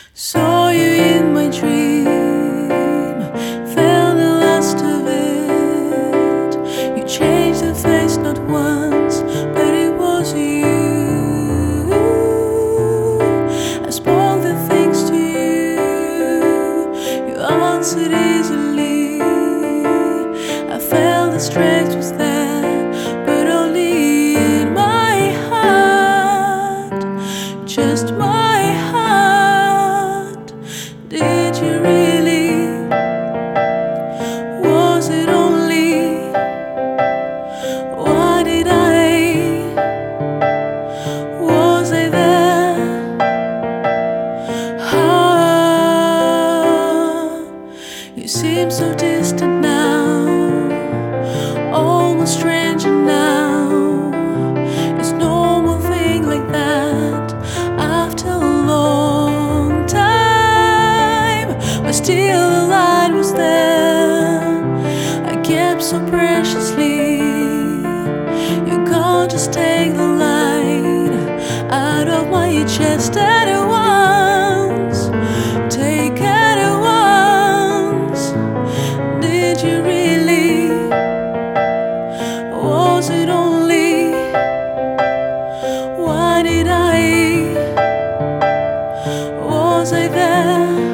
Saw you in my dream, felt the lust of it. You changed the face not once, but it was you. I spoke the things to you, you answered easily. I felt the strength was there, but only in my heart, just my heart. Did you really? Was it only? Why did I? Was I there? Ah, you seem so distant now, almost stranger now. It's normal thing like that after a long time, but still the light was there. I kept so preciously. You can't just take the light out of my chest at once. Take it at once. Did you really? Was it only? Why did I? Was I there?